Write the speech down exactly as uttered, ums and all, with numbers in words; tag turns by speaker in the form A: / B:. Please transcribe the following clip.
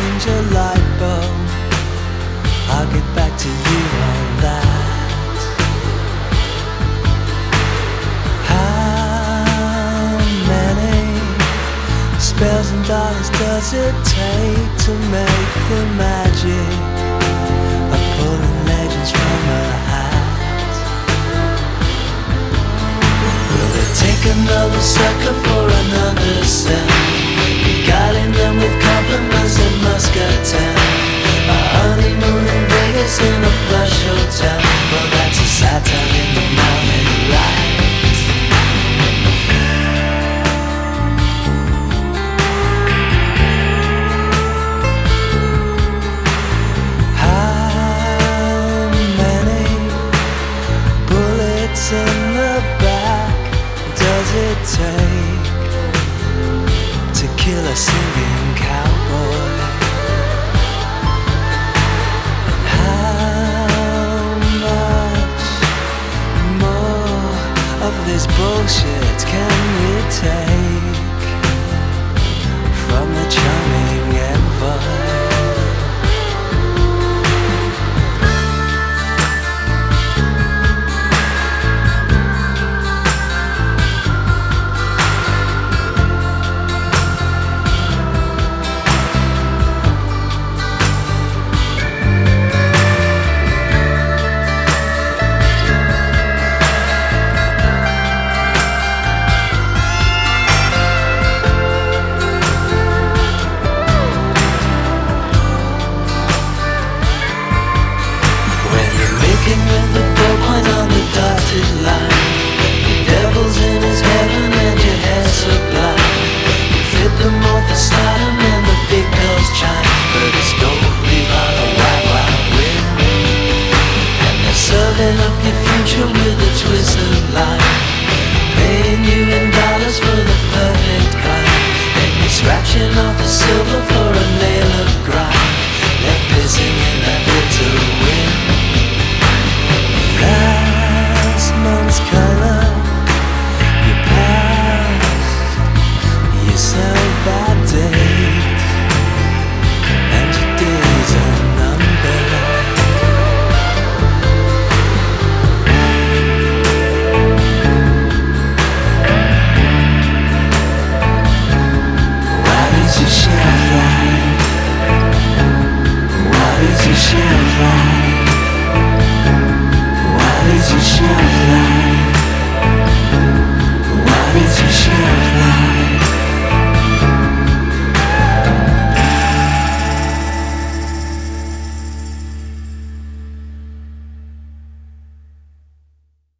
A: change a light bulb. I'll get back to you on that. How many spells and dollars does it take to make the magic of pulling legends from a hat? Will it take another sucker for an understand? Beguiling them with compliments at Muscatine. A honeymoon in Vegas in a plush hotel. Well, that's a satire in the mountain light. How many bullets in the back does it take to kill a singing cowboy? And how much more of this bullshit can we take